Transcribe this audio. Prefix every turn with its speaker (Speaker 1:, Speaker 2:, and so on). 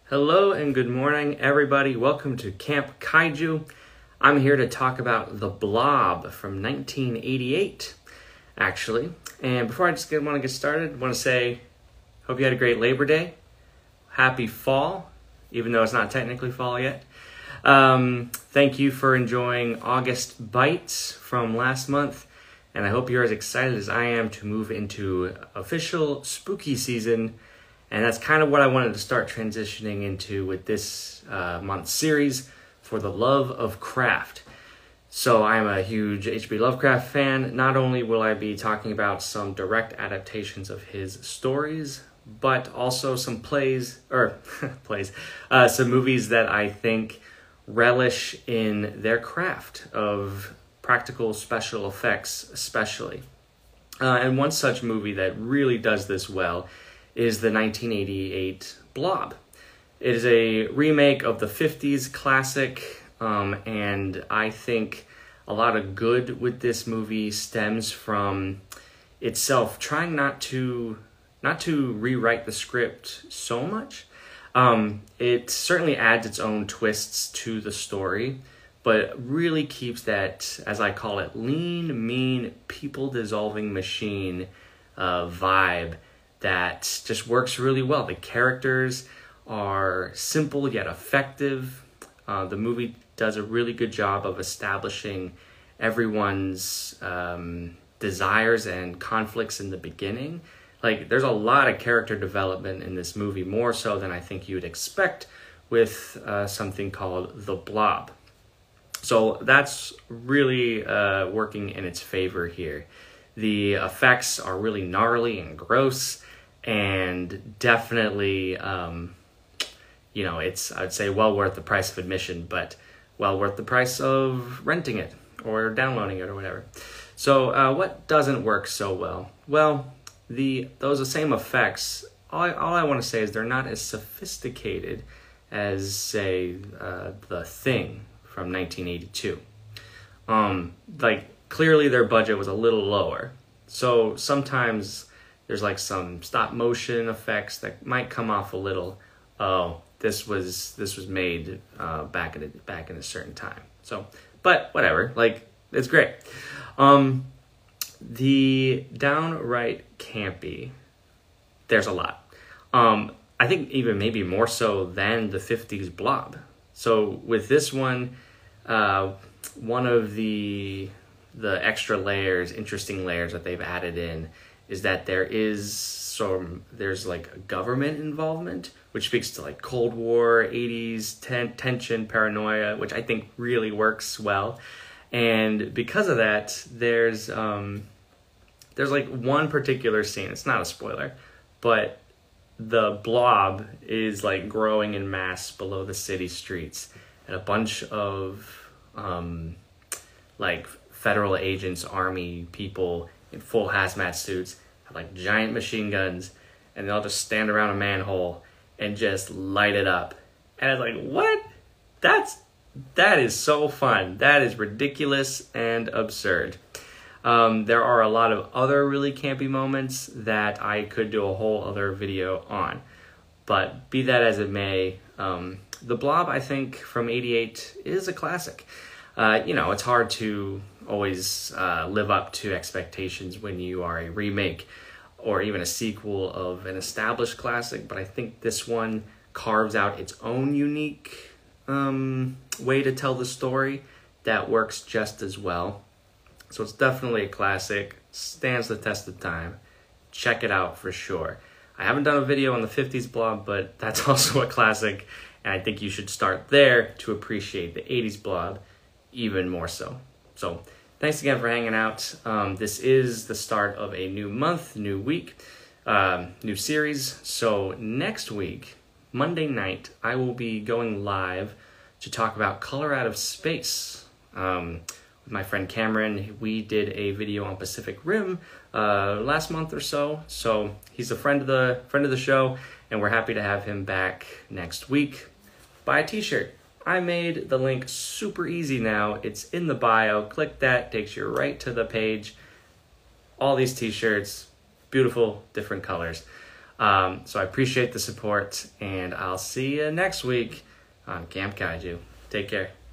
Speaker 1: Hello and good morning, everybody. Welcome to Camp Kaiju. I'm here to talk about The Blob from 1988, actually. And before I just want to get started, I want to say, hope you had a great Labor Day. Happy fall, even though it's not technically fall yet. Thank you for enjoying August Bites from last month. And I hope you're as excited as I am to move into official spooky season. And that's kind of what I wanted to start transitioning into with this month's series, For the Love of Craft. So I'm a huge H.P. Lovecraft fan. Not only will I be talking about some direct adaptations of his stories, but also some some movies that I think relish in their craft of practical special effects, especially. And one such movie that really does this well is the 1988 Blob. It is a remake of the 50s classic, and I think a lot of good with this movie stems from itself trying not to rewrite the script so much. It certainly adds its own twists to the story, but really keeps that, as I call it, lean, mean, people-dissolving machine vibe that just works really well. The characters are simple yet effective. The movie does a really good job of establishing everyone's desires and conflicts in the beginning. Like, there's a lot of character development in this movie, more so than I think you would expect with something called The Blob. So that's really working in its favor here. The effects are really gnarly and gross, and definitely, it's, I'd say, well worth the price of admission, but well worth the price of renting it or downloading it or whatever. So what doesn't work so well? Well, those same effects, all I want to say is they're not as sophisticated as, say, The Thing from 1982. Clearly their budget was a little lower. So sometimes there's like some stop motion effects that might come off a little, oh, this was made back in a certain time. So, but whatever, it's great. The downright campy, there's a lot. I think even maybe more so than the 50s Blob. So with this one, one of the extra layers, interesting layers that they've added in is that there's like a government involvement, which speaks to like Cold War, 80s tension, paranoia, which I think really works well. And because of that, there's like one particular scene, it's not a spoiler, but the blob is like growing in mass below the city streets, and a bunch of like federal agents, army people in full hazmat suits have like giant machine guns, and they'll just stand around a manhole and just light it up. And I was like, what? That is so fun. That is ridiculous and absurd. There are a lot of other really campy moments that I could do a whole other video on. But be that as it may, The Blob, I think, from 88 is a classic. It's hard to always live up to expectations when you are a remake or even a sequel of an established classic, but I think this one carves out its own unique way to tell the story that works just as well. So it's definitely a classic, stands the test of time. Check it out for sure. I haven't done a video on the 50s Blob, but that's also a classic, and I think you should start there to appreciate the 80s Blob even more so. So thanks again for hanging out. This is the start of a new month, new week, new series. So next week, Monday night, I will be going live to talk about Color Out of Space. With my friend Cameron, we did a video on Pacific Rim last month or so. So he's a friend of the show, and we're happy to have him back next week. Buy a t-shirt. I made the link super easy now. It's in the bio. Click that, takes you right to the page. All these t-shirts, beautiful, different colors. So I appreciate the support, and I'll see you next week on Camp Kaiju. Take care.